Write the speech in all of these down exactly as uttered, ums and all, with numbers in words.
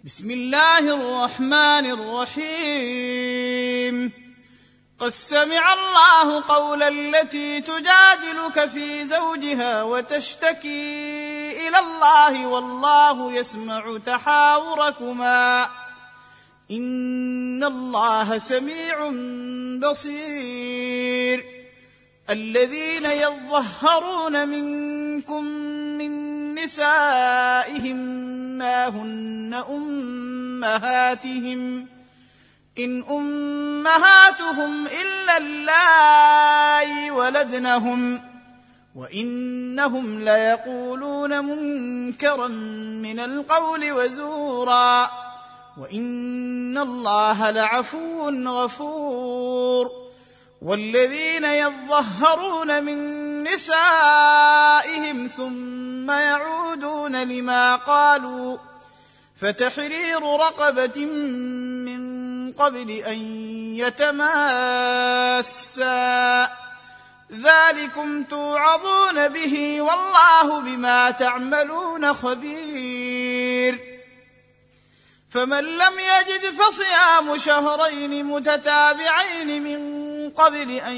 بسم الله الرحمن الرحيم قد سمع الله قول التي تجادلك في زوجها وتشتكي إلى الله والله يسمع تحاوركما إن الله سميع بصير. الذين يظهرون منكم من نسائهم ما هن أمهاتهم إن أمهاتهم إلا اللائي ولدنهم وإنهم ليقولون منكرا من القول وزورا وإن الله لعفو غفور. والذين يظهرون من نسائهم ثم يعودون لما قالوا فتحرير رقبة من قبل أن يتماسا ذلكم توعظون به والله بما تعملون خبير. فمن لم يجد فصيام شهرين متتابعين من قبل أن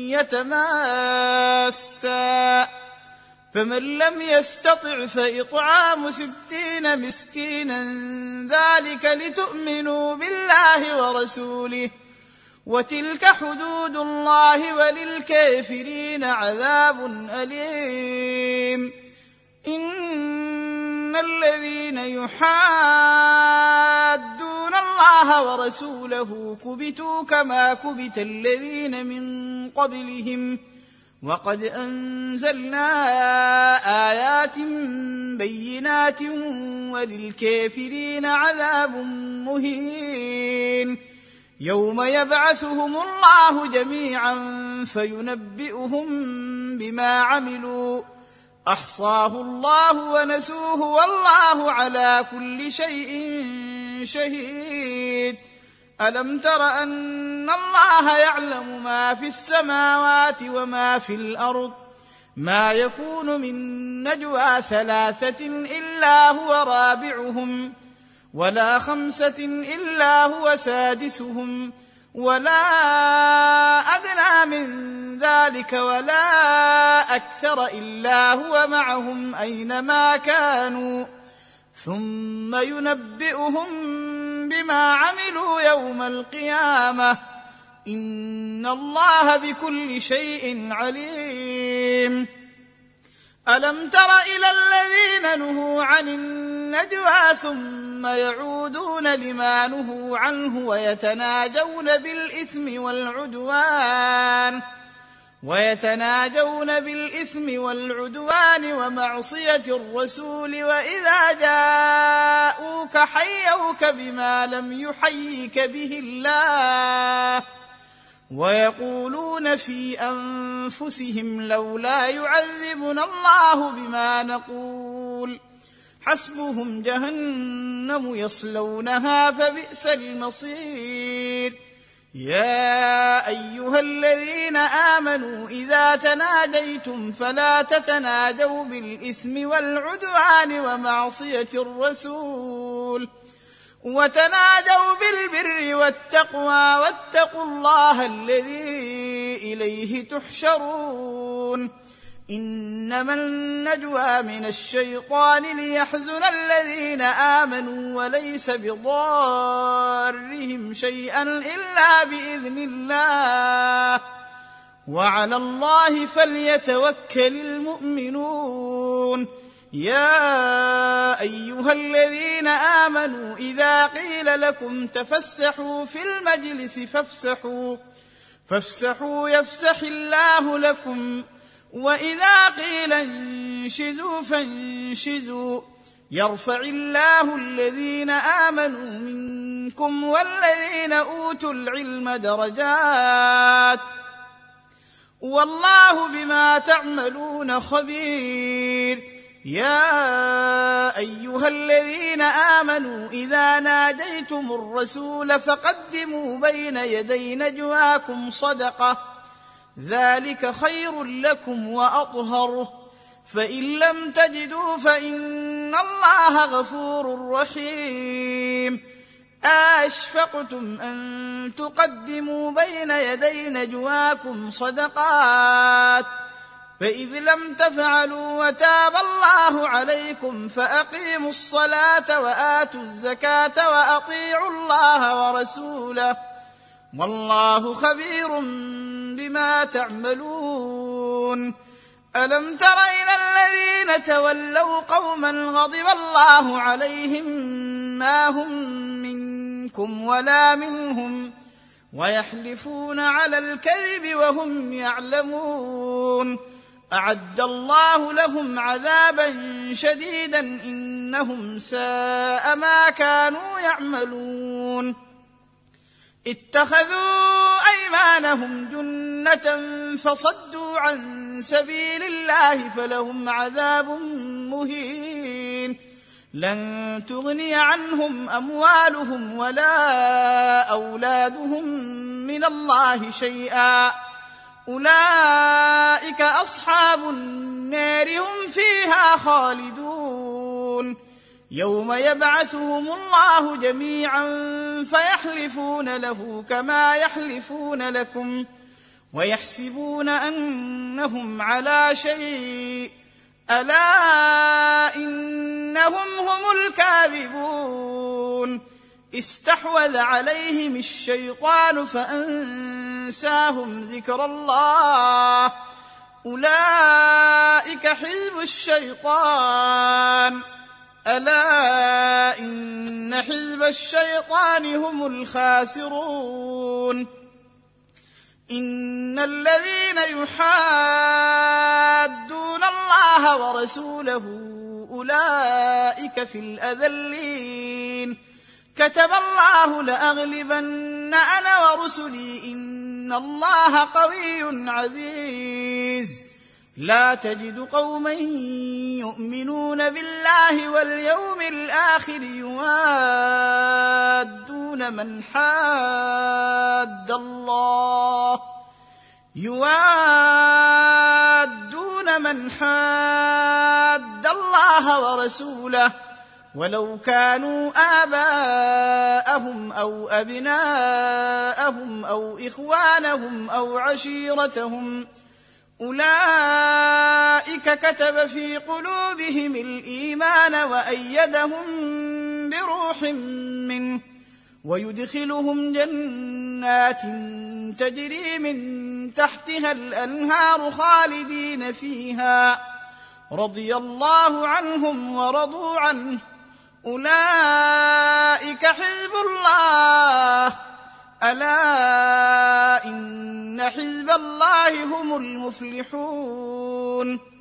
يتماسا فمن لم يستطع فإطعام ستين مسكينا ذلك لتؤمنوا بالله ورسوله وتلك حدود الله وللكافرين عذاب أليم. إن الذين يحادون الله ورسوله كبتوا كما كبت الذين من قبلهم وقد أنزلنا آيات بينات وللكافرين عذاب مهين. يوم يبعثهم الله جميعا فينبئهم بما عملوا أحصاه الله ونسوه والله على كل شيء شهيد. ألم تر أن الله يعلم ما في السماوات وما في الأرض ما يكون من نجوى ثلاثة إلا هو رابعهم ولا خمسة إلا هو سادسهم ولا أدنى من ذلك ولا أكثر إلا هو معهم أينما كانوا ثم ينبئهم بما عملوا يوم القيامة إن الله بكل شيء عليم. ألم تر إلى الذين نهوا عن النجوى ثم يعودون لما نهوا عنه ويتناجون بالإثم والعدوان ويتناجون بالإثم والعدوان ومعصية الرسول وإذا جاءوك حيوك بما لم يحيك به الله ويقولون في أنفسهم لولا يعذبنا الله بما نقول حسبهم جهنم يصلونها فبئس المصير. يا أيها الذين آمنوا إذا تناجيتم فلا تتناجوا بالإثم والعدوان ومعصية الرسول وتناجوا بالبر والتقوى واتقوا الله الذي إليه تحشرون. إنما النجوى من الشيطان ليحزن الذين آمنوا وليس بضارهم شيئا إلا بإذن الله وعلى الله فليتوكل المؤمنون. يا أيها الذين آمنوا إذا قيل لكم تفسحوا في المجلس فافسحوا فافسحوا يفسح الله لكم وإذا قيل انشزوا فانشزوا يرفع الله الذين آمنوا منكم والذين أوتوا العلم درجات والله بما تعملون خبير. يا أيها الذين آمنوا إذا ناجيتم الرسول فقدموا بين يدي نجواكم صدقة ذلك خير لكم وأطهر فإن لم تجدوا فإن الله غفور رحيم. أشفقتم أن تقدموا بين يدي نجواكم صدقات فإذ لم تفعلوا وتاب الله عليكم فأقيموا الصلاة وآتوا الزكاة وأطيعوا الله ورسوله والله خبير بما تعملون. ألم تر إلى الذين تولوا قوما غضب الله عليهم ما هم منكم ولا منهم ويحلفون على الكذب وهم يعلمون أعد الله لهم عذابا شديدا إنهم ساء ما كانوا يعملون. اتخذوا أيمانهم جنة فصدوا عن سبيل الله فلهم عذاب مهين لن تغني عنهم أموالهم ولا أولادهم من الله شيئا أولئك أصحاب النار هم فيها خالدون. يوم يبعثهم الله جميعا فيحلفون له كما يحلفون لكم ويحسبون أنهم على شيء ألا إنهم هم الكاذبون. استحوذ عليهم الشيطان فأنساهم ذكر الله أولئك حزب الشيطان ألا إن حزب الشيطان هم الخاسرون. إن الذين يحادون الله ورسوله أولئك في الأذلين كتب الله لأغلبن أنا ورسلي إن الله قوي عزيز. لا تجد قوما يؤمنون بالله واليوم الآخر يوادون من حاد الله يوادون من حاد الله ورسوله ولو كانوا آباءهم أو أبناءهم أو إخوانهم أو عشيرتهم أولئك كتب في قلوبهم الإيمان وأيدهم بروح منه ويدخلهم جنات تجري من تحتها الأنهار خالدين فيها رضي الله عنهم ورضوا عنه أولئك حزب الله ألا إن حزب الله هم المفلحون.